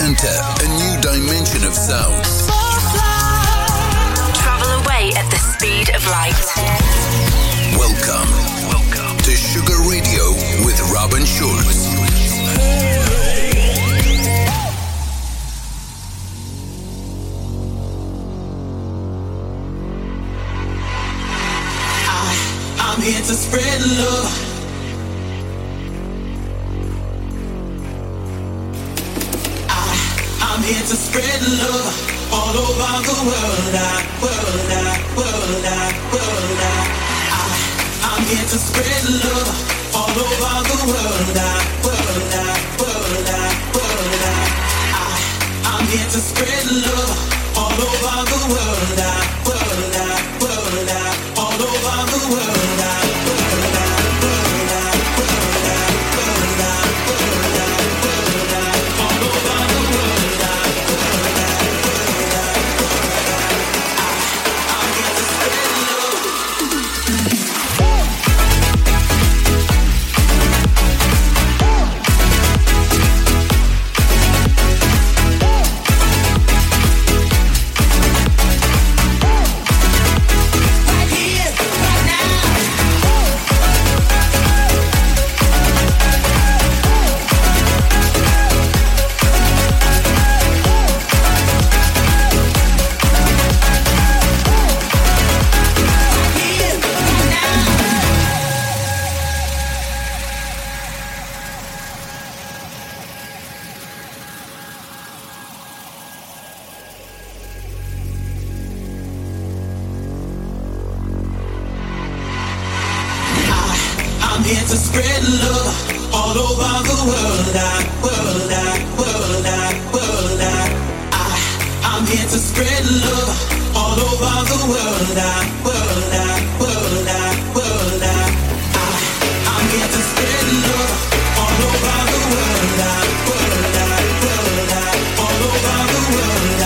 enter a new dimension of sound. Travel away at the speed of light. Welcome to Sugar Radio with Robin Schulz. I'm here to spread love. I'm here to spread love all over the world. I'm here to spread love all over the world. I'm here to spread love all over the world. All over the world. I'm here to spread love all over the world. I'm here to spread love all over the world. I'm here to spread love all over the world. All over the world.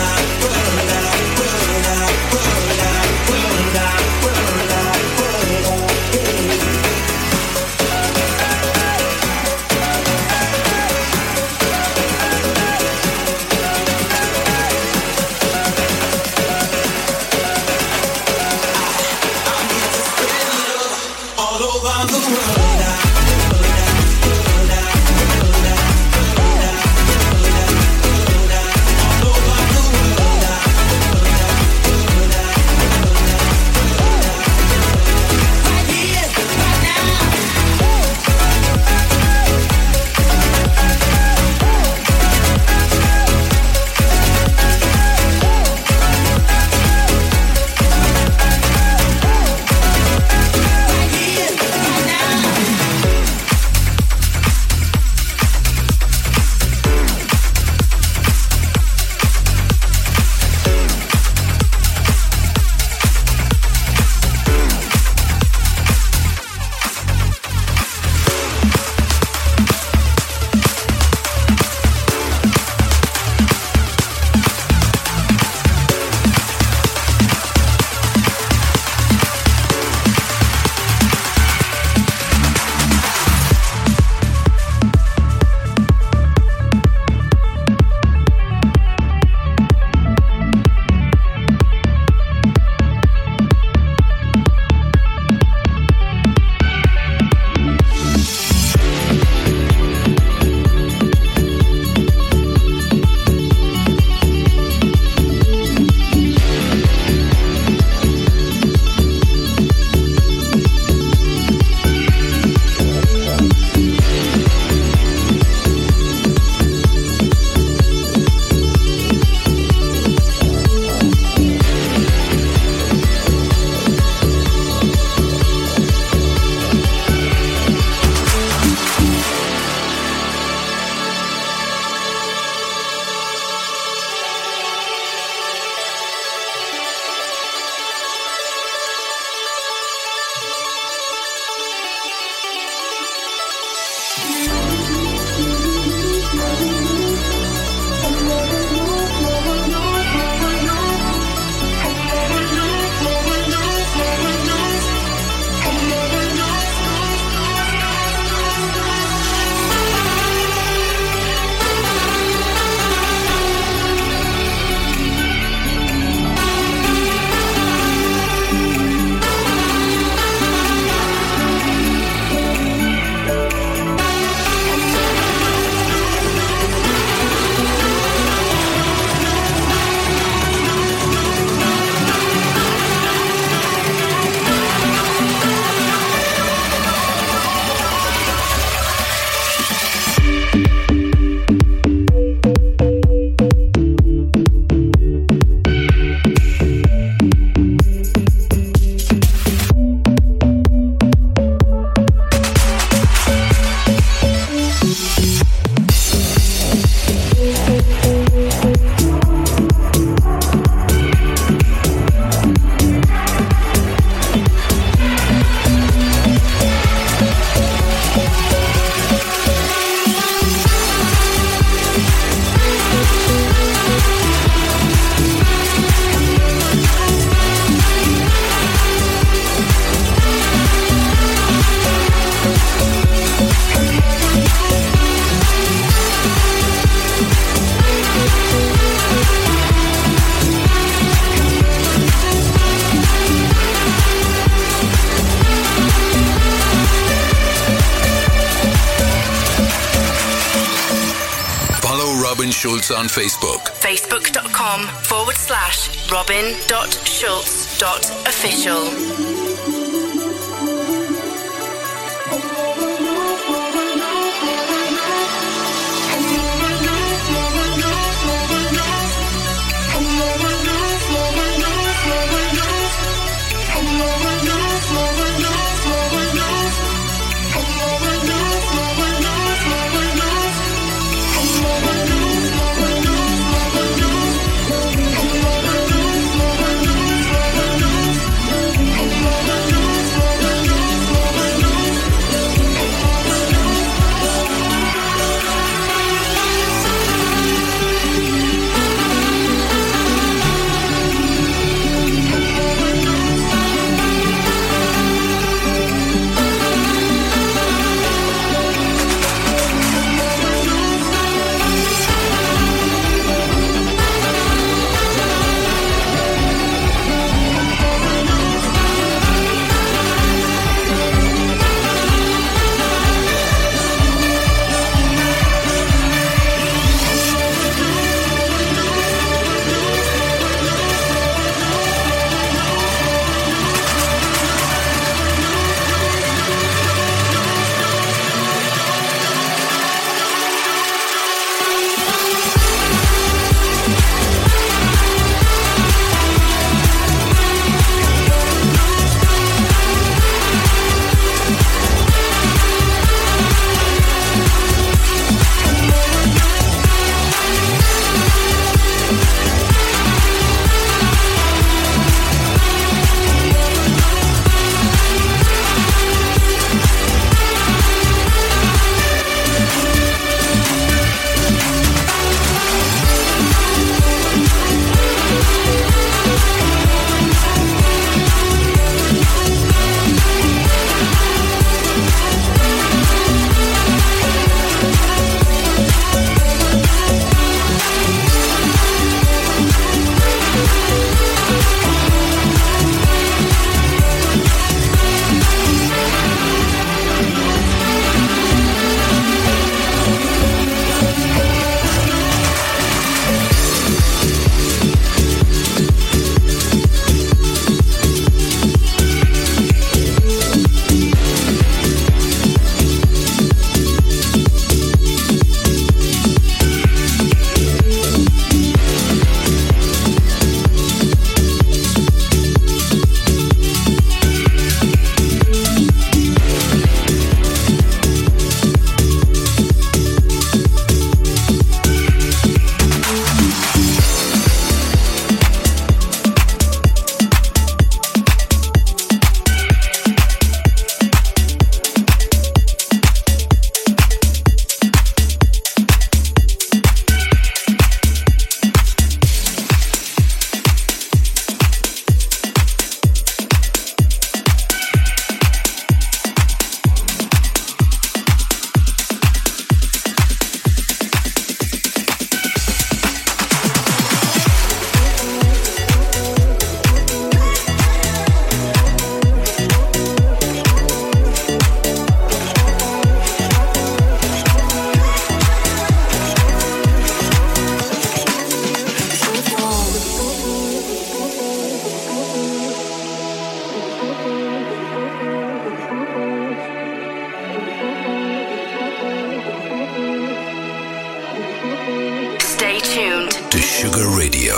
Robin Schulz on Facebook. Facebook.com/robin.schulz.official. Sugar Radio.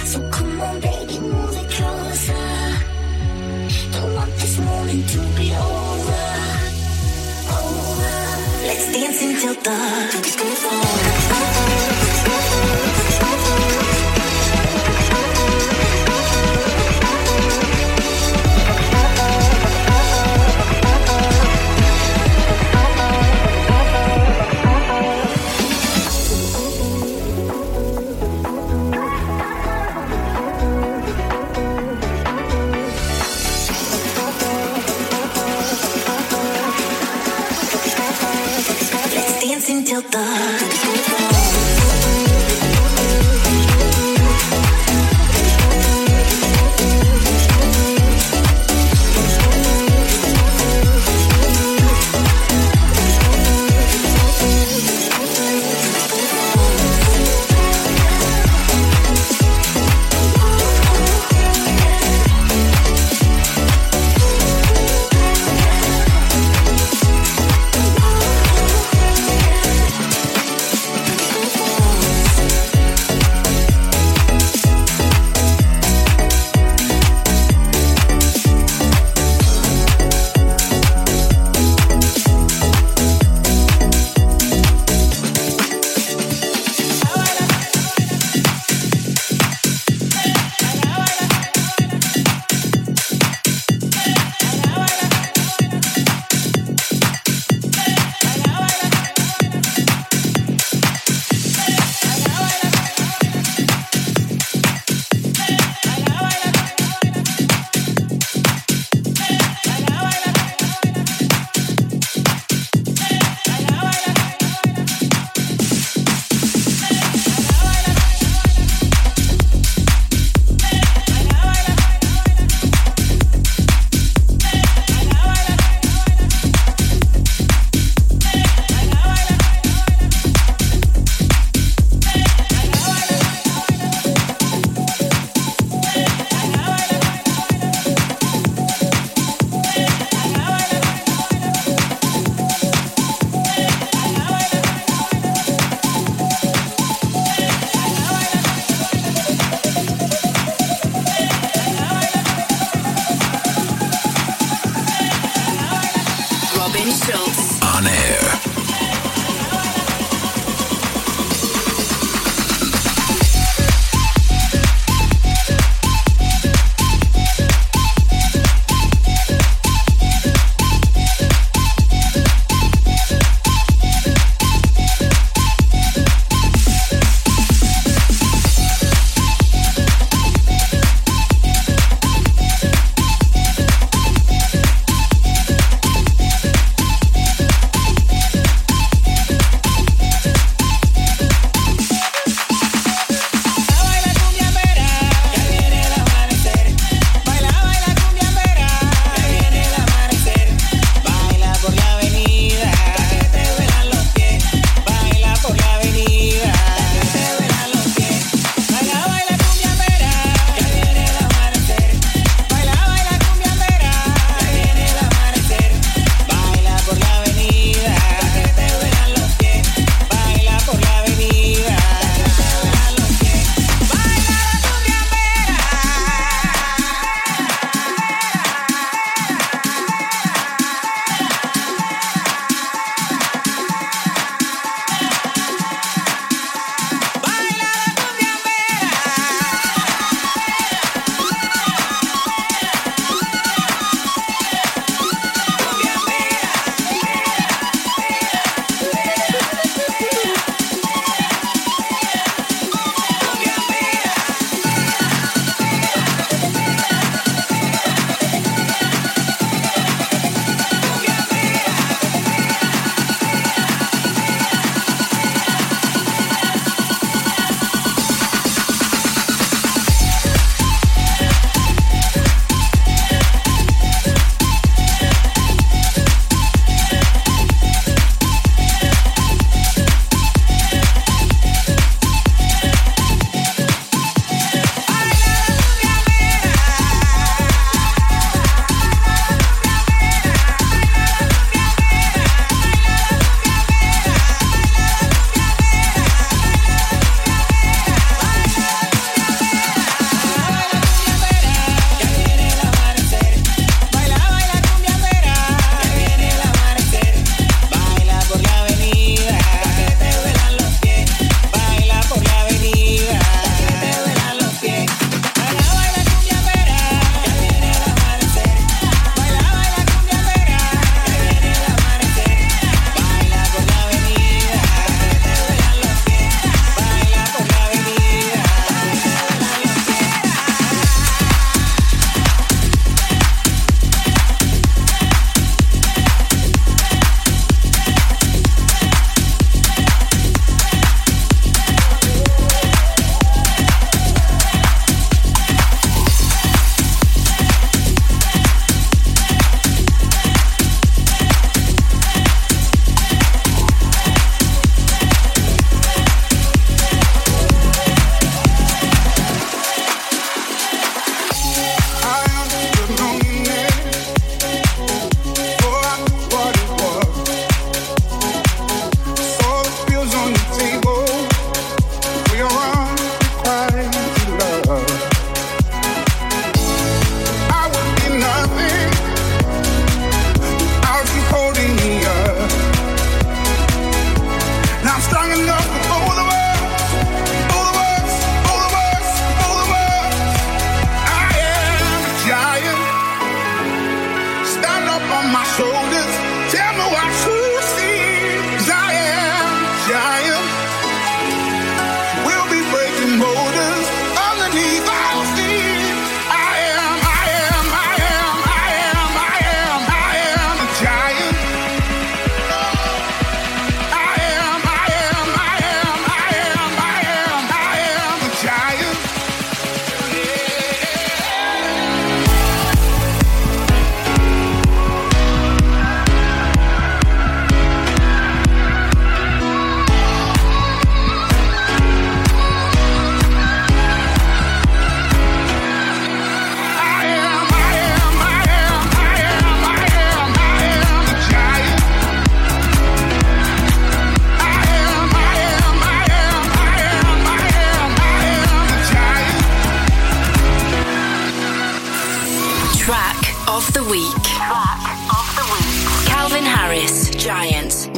So come on baby, move it closer. Don't want this moment to be over. Let's dance until the until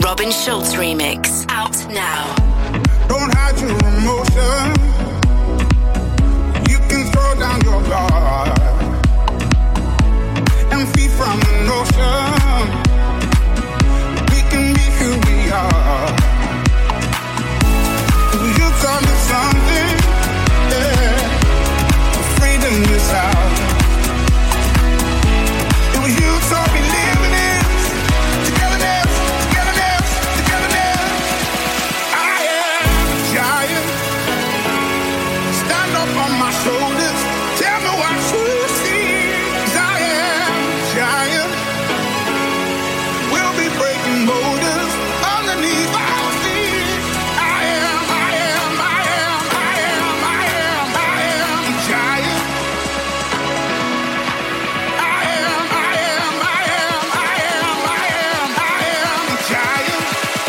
Robin Schulz remix. Out now. Don't hide your emotion. You can throw down your guard and feed from the notion. We can be who we are. You taught me something, yeah. Freedom is out. It was you taught me living it. Togetherness, togetherness, togetherness. I am a giant. Stand up on my shoulders. Tell me what you see. 'Cause I am a giant. We'll be breaking borders underneath our feet. I am a giant. I am a giant.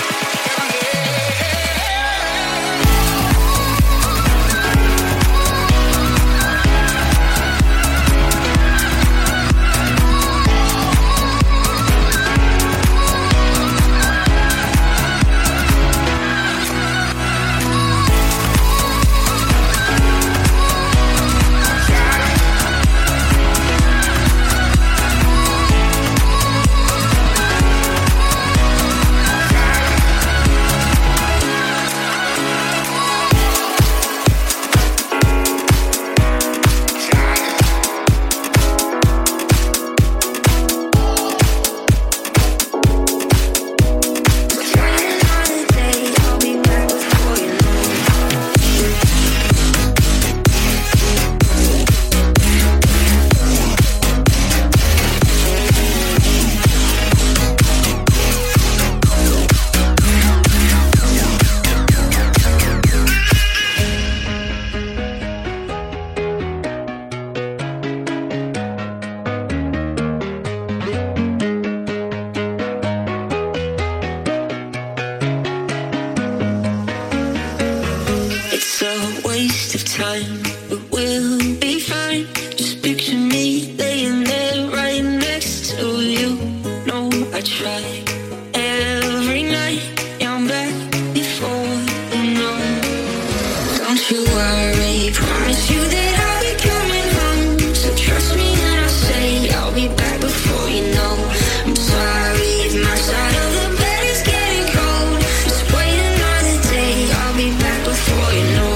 It's a waste of time, but we'll be fine. Just picture me laying there right next to you. No, I try every night. Yeah, I'm back before you know. Don't you worry, promise you that I'll be coming home. So trust me when I say I'll be back before you know. I'm sorry if my side of the bed is getting cold. Just wait another day, I'll be back before you know.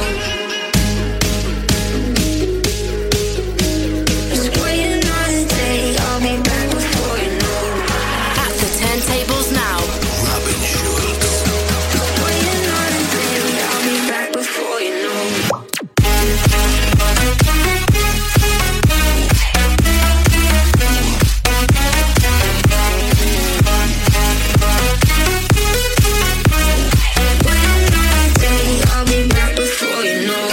Just wait another day, I'll be back before you know. At the turntables now. Robin Schulz. Just wait another day, I'll be back before you know. I'll be back before you know.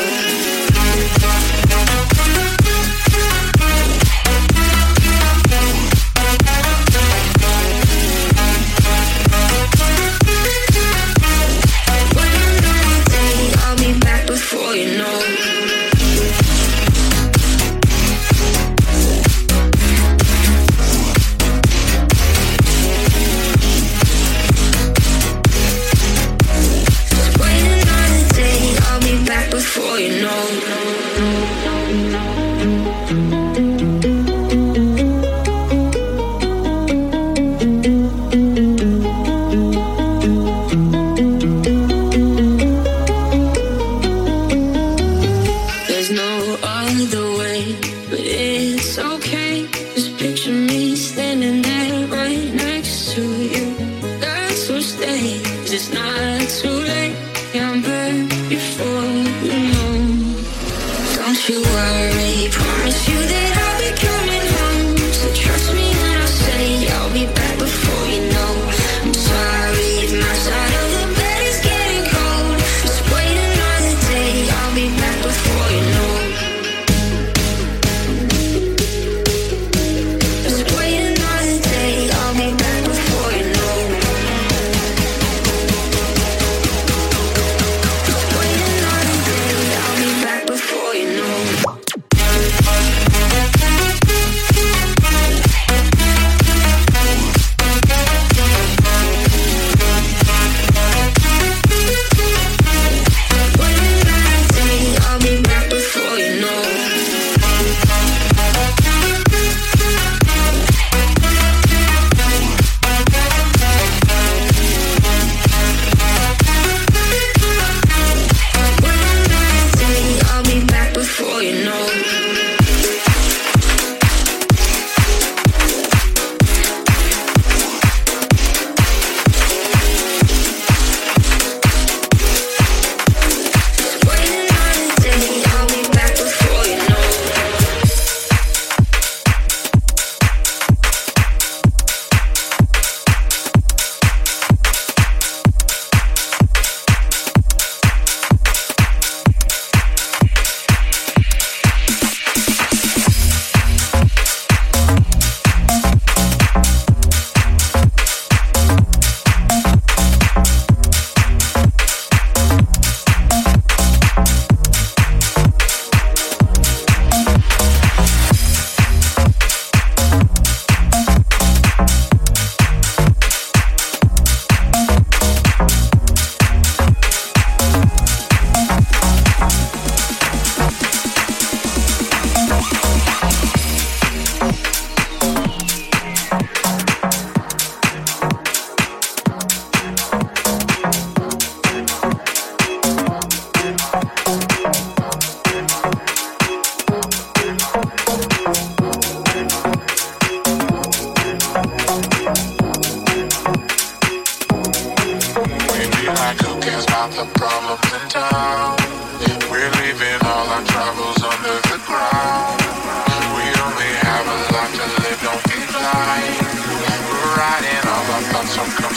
I'll be back before you know. Wait another day, I'll be back before you know. There's no other way, but it's okay. Just picture me standing there right next to you. That's what stays. It's not too late. Yeah, I'm back before you know. Don't you worry, promise you that I'll be coming home. So trust me when I say I'll be back before you know. I'm sorry if my side of the bed is getting cold. Just wait another day, I'll be back before you know. Just wait another day, I'll be back before you know. Just wait another day, I'll be back before you know.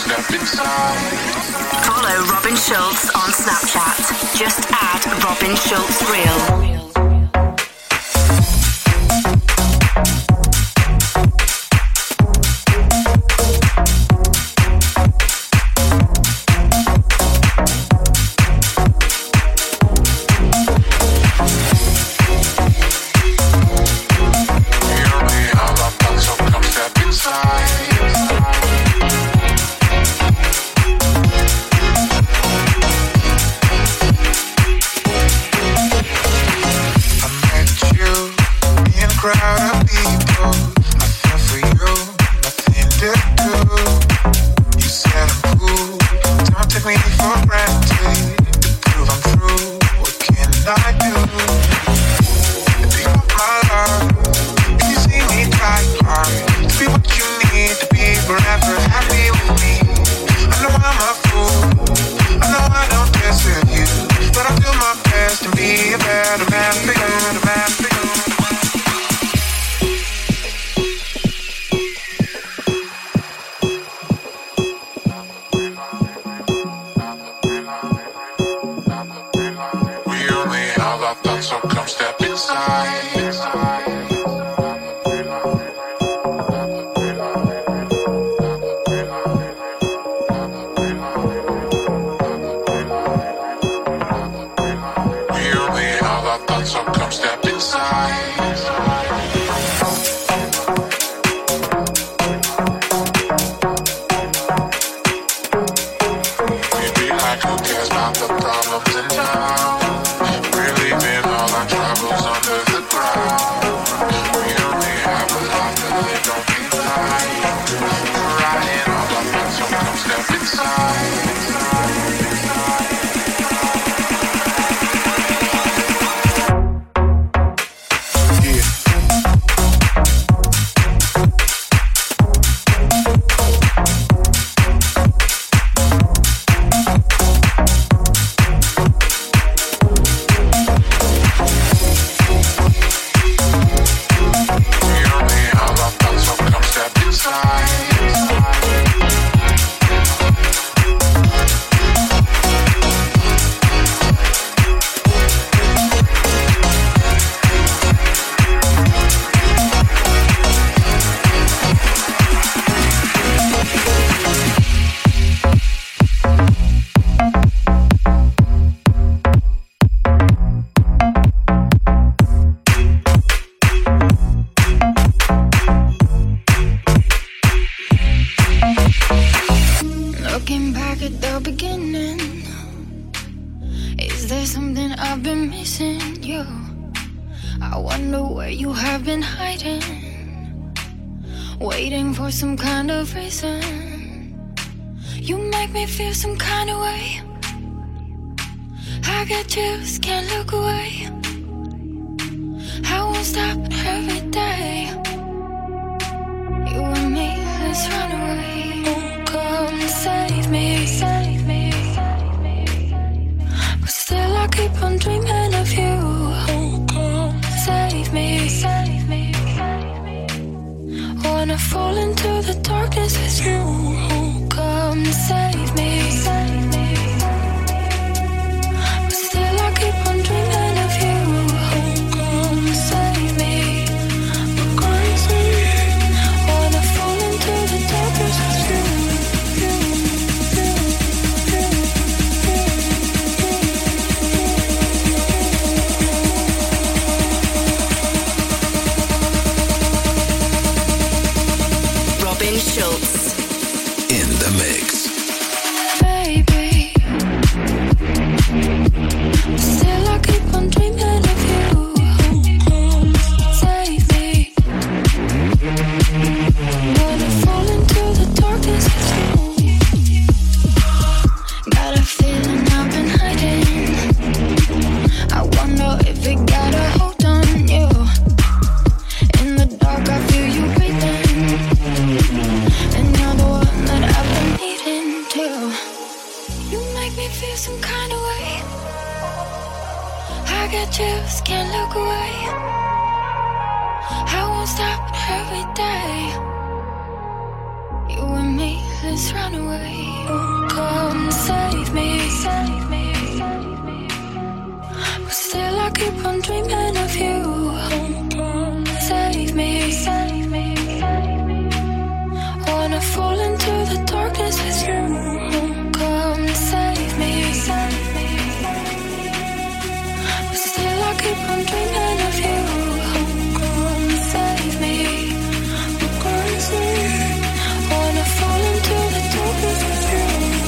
step inside. Follow Robin Schulz on Snapchat. Just add Robin Schulz Real. Every day, you and me Let's run away. Come save me, save me, save me. But still I keep on dreaming of you. Come save me, save me, save me. Wanna fall into the darkness with you. Come save me, save me, save me. But still I keep on dreaming of you. Come save me, come save me. Wanna fall into the darkness with you.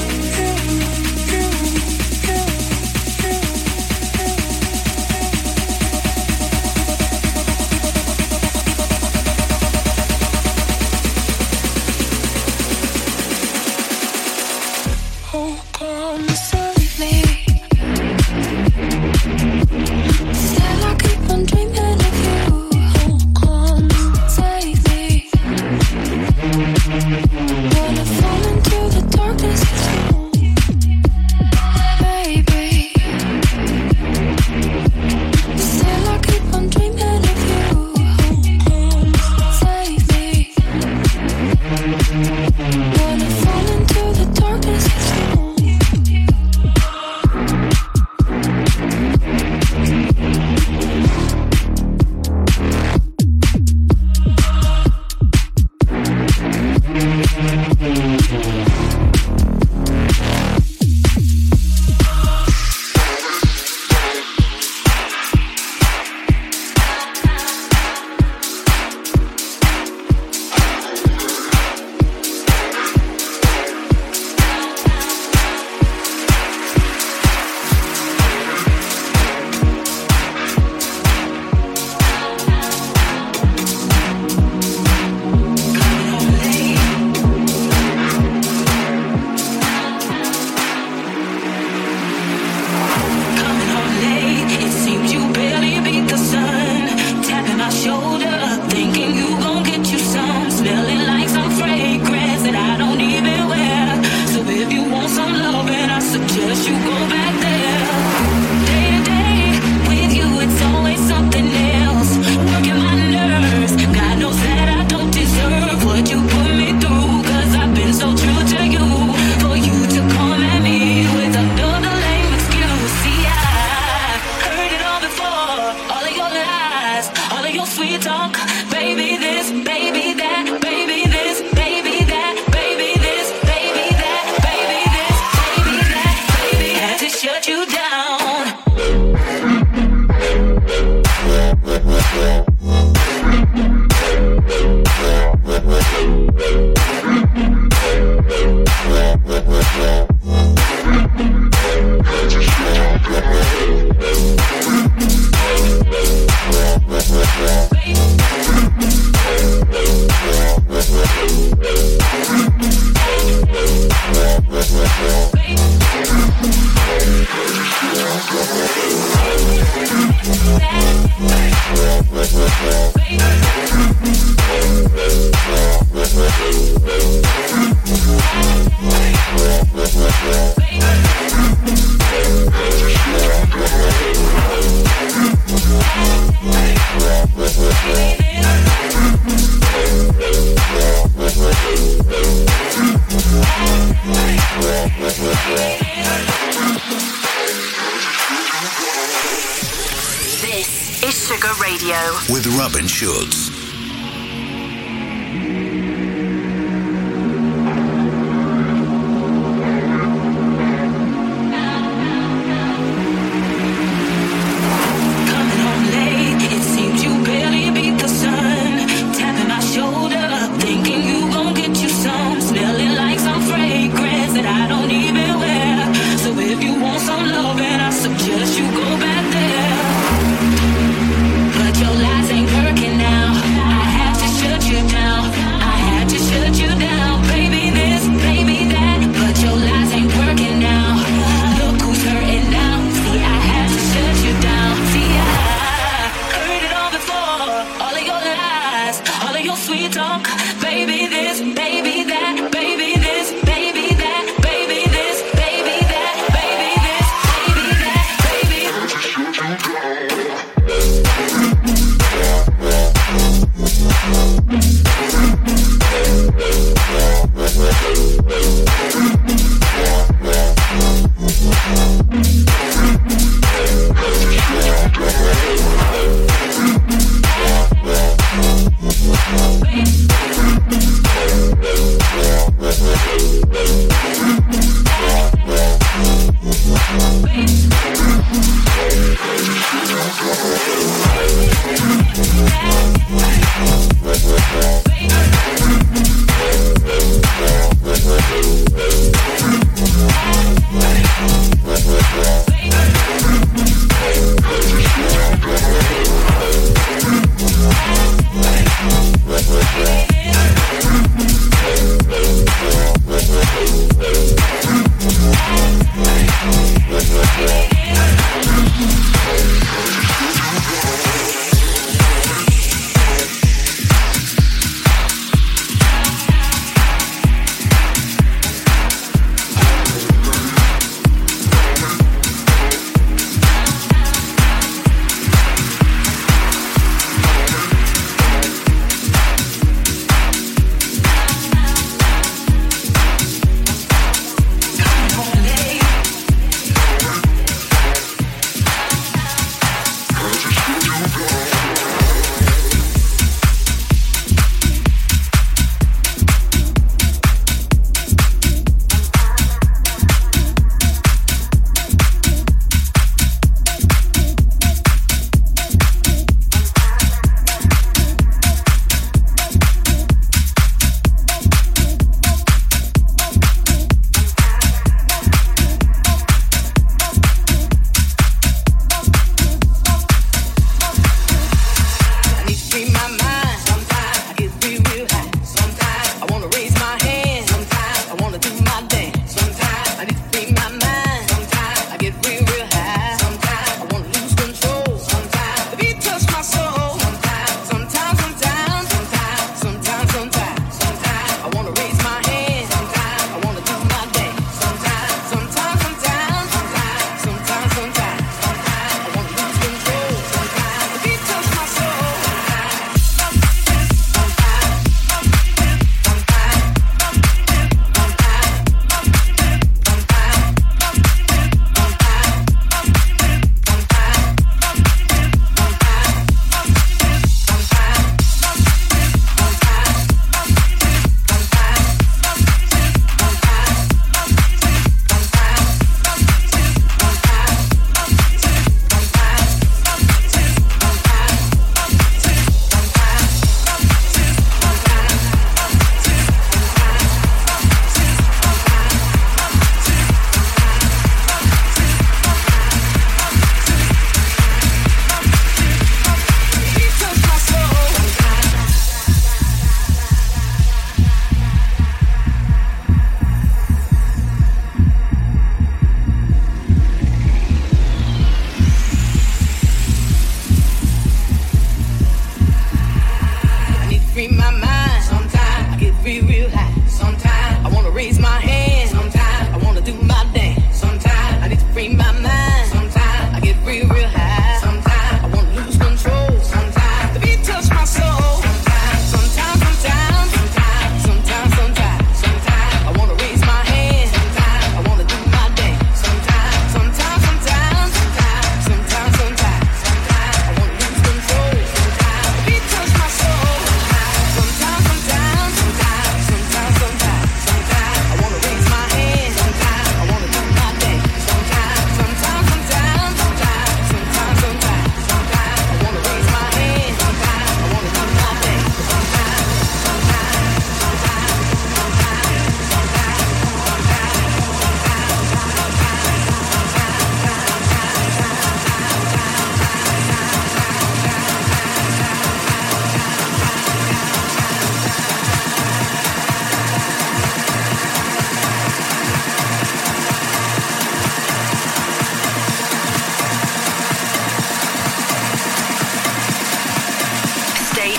This is Sugar Radio with Robin Schulz.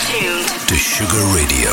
tuned to Sugar Radio.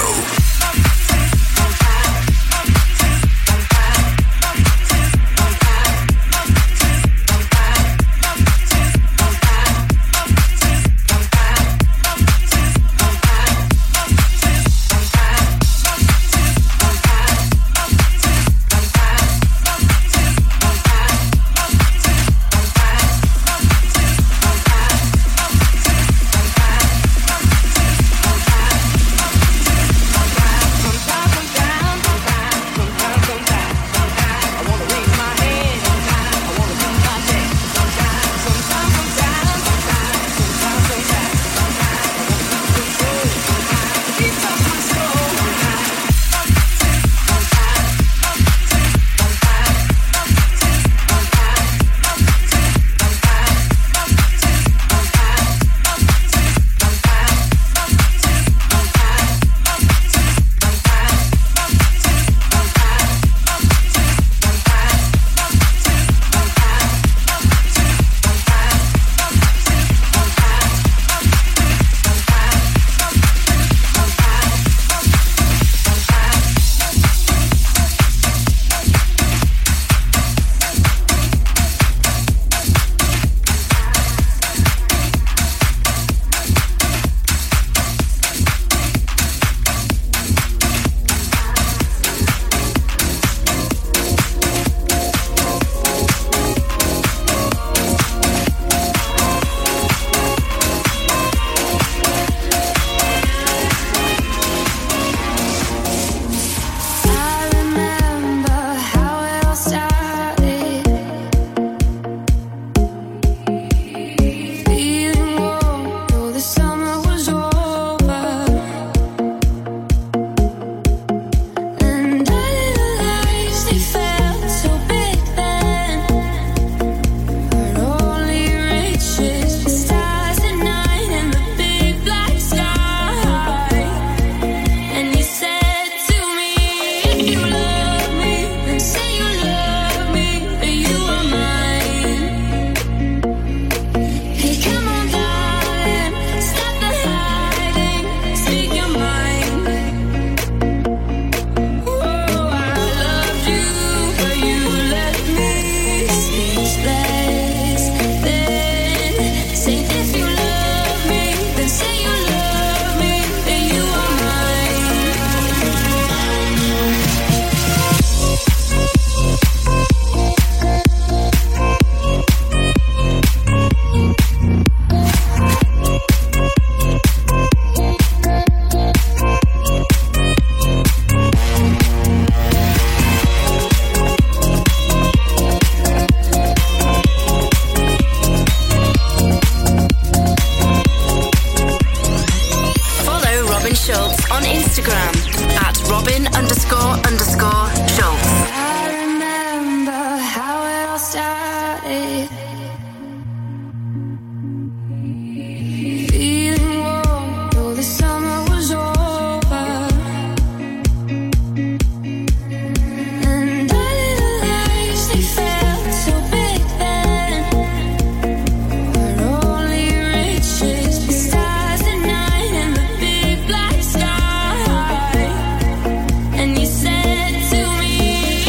And you said to me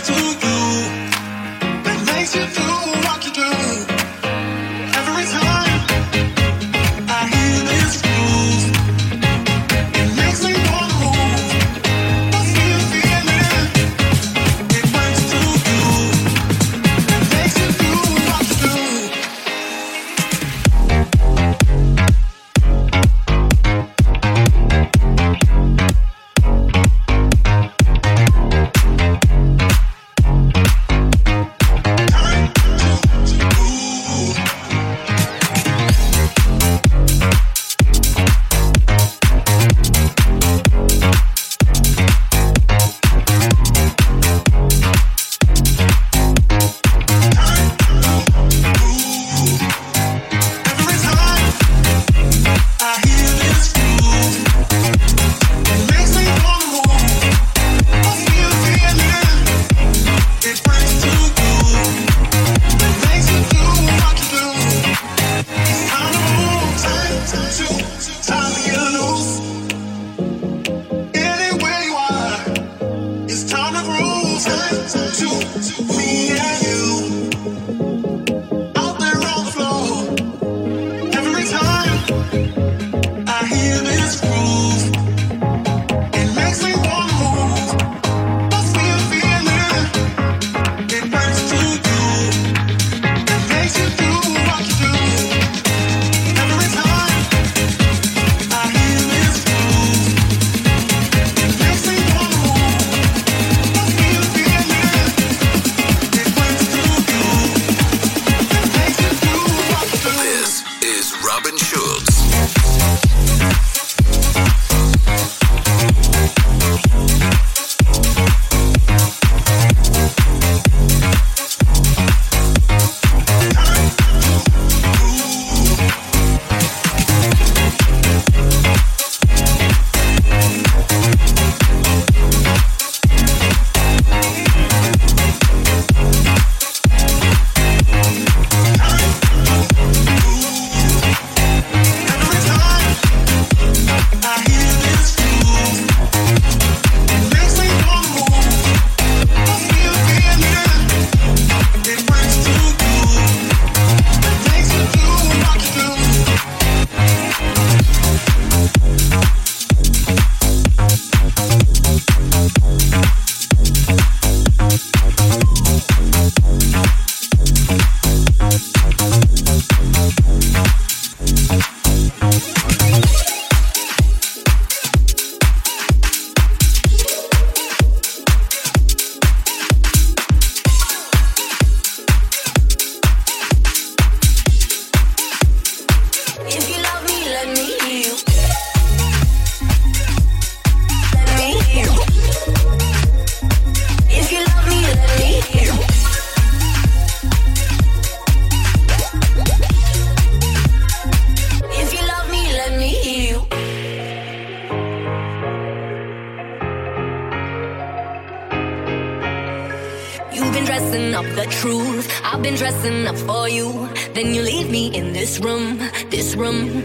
dressing up the truth. I've been dressing up for you. Then you leave me in this room, this room.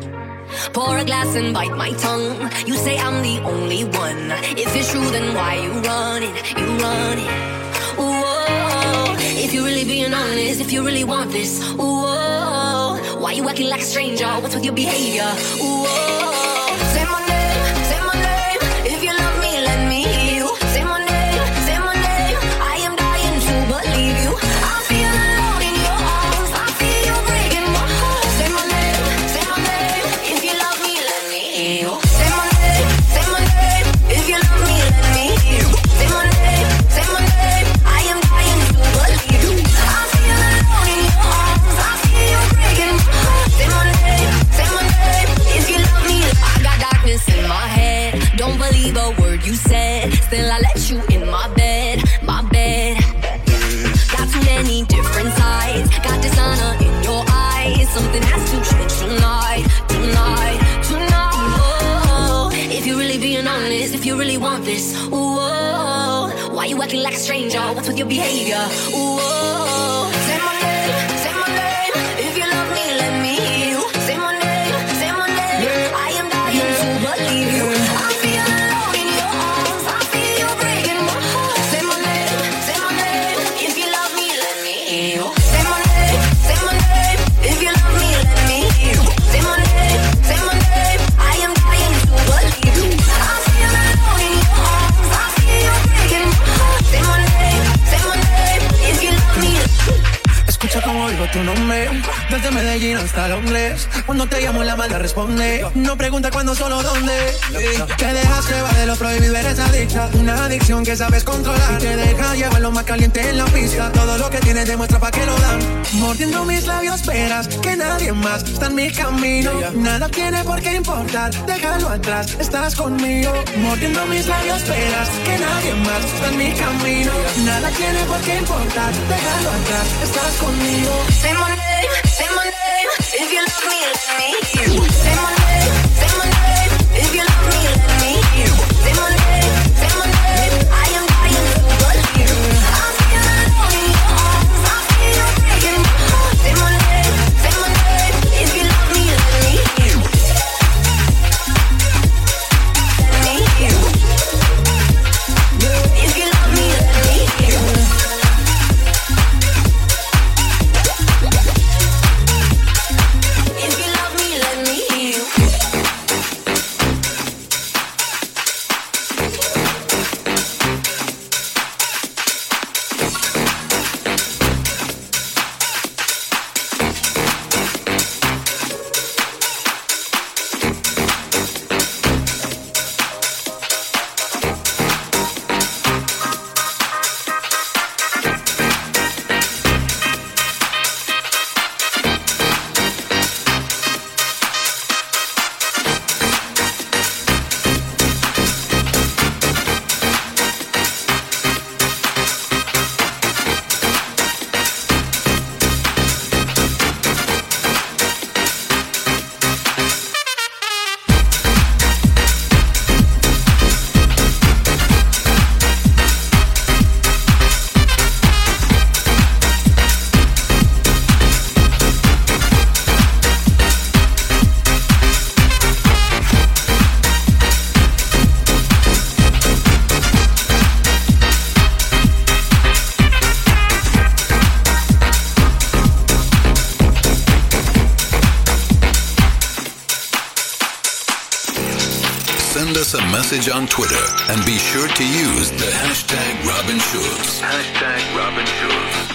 Pour a glass and bite my tongue. You say I'm the only one. If it's true, then why you run it? You run it. Whoa. If you're really being honest, if you really want this, whoa. Why you acting like a stranger? What's with your behavior? Whoa. Say my name, say my name. If you love me, let me hear you. Say my name, say my name. I am dying to believe you. I feel alone in your arms. I feel you breaking my heart. Say my name, say my name. If you love me, let me hear you. Say my name, say my name. If you love me, let me hear you. Say my name, say my name. I am dying to believe you. I feel alone in your arms. I feel you breaking my heart. Say my name, say my name. If you love me, I got darkness in my head. Don't believe a word you said. Still I let you in my bed, my bed. Got too many different sides. Got dishonor in your eyes. Something has to change tonight, tonight, tonight. Oh, if you're really being honest, if you really want this, whoa. Why you acting like a stranger? What's with your behavior? Whoa. Say my name, say my name. If you love me, let me hear you. Say my name, say my name. I am dying to believe you. I feel alone in your arms. I feel you breaking my heart. Say my name, say Desde Medellín hasta Londres. Cuando te llamo la mala responde. No pregunta cuándo, solo dónde. Te dejas llevar de lo prohibido, eres adicta. Una adicción que sabes controlar. Te deja llevar lo más caliente en la pista. Todo lo que tienes demuestra pa' que lo dan. Mordiendo mis labios verás que nadie más está en mi camino. Nada tiene por qué importar, déjalo atrás, estás conmigo. Mordiendo mis labios verás que nadie más está en mi camino. Nada tiene por qué importar, déjalo atrás, estás conmigo. Say my name, if you love me, let me hear you. Say my name, if you love me, let me hear you. Say my name, I am dying to believe you. I feel it all in your arms, I feel you breaking my heart. Say my name, if you love me, let me hear you. Let me hear you. If you love me, let me hear you. If you love me, let me hear you. Send us a message on Twitter and be sure to use the hashtag Robin Schulz. Hashtag Robin Schulz.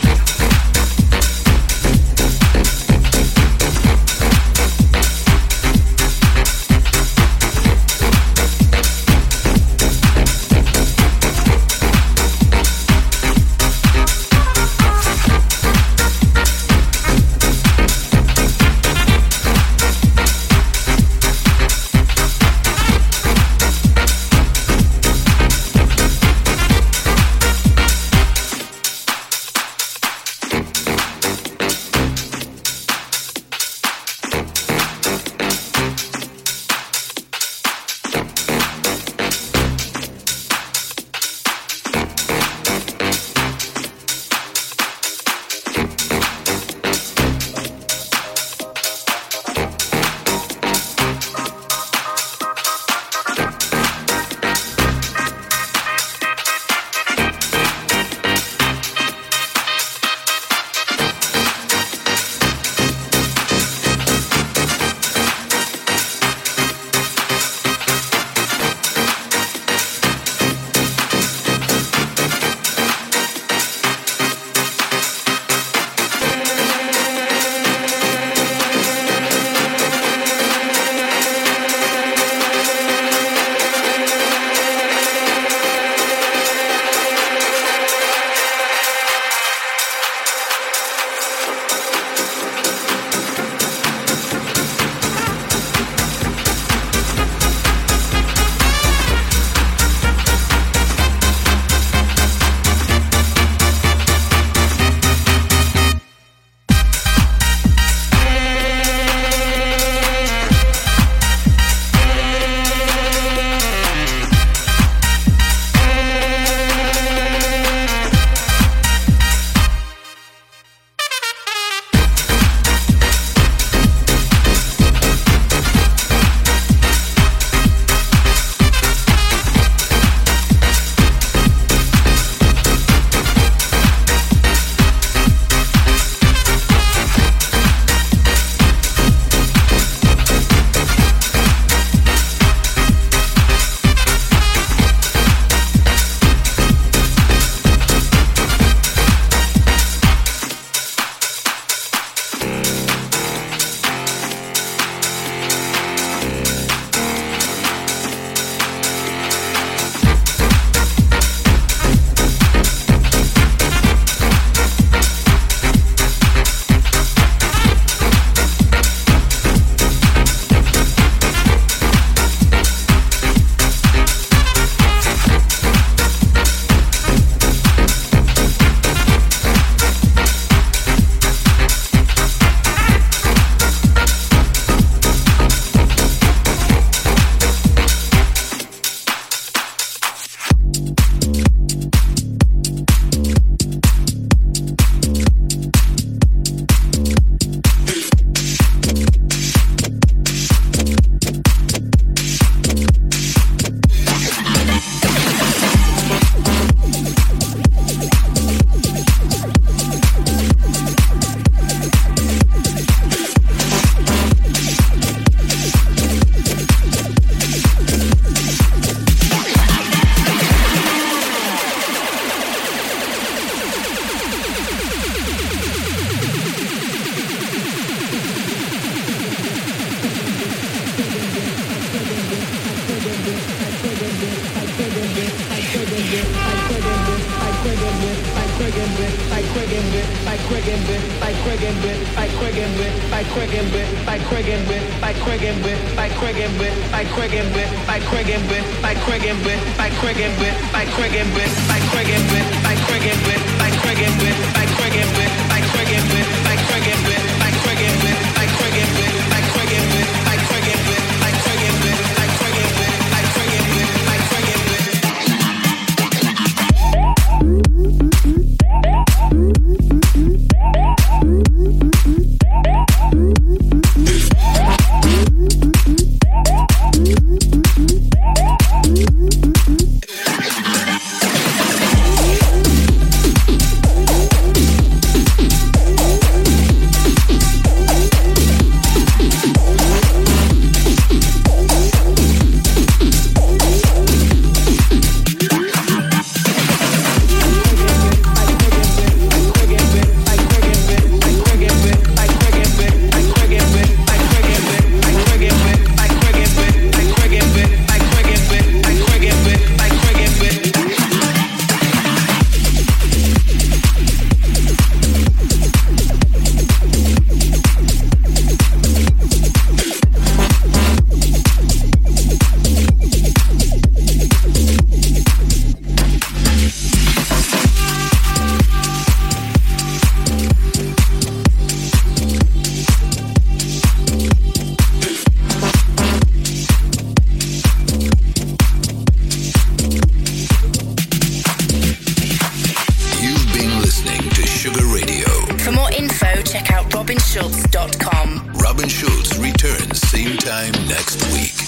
Robin Schulz returns same time next week.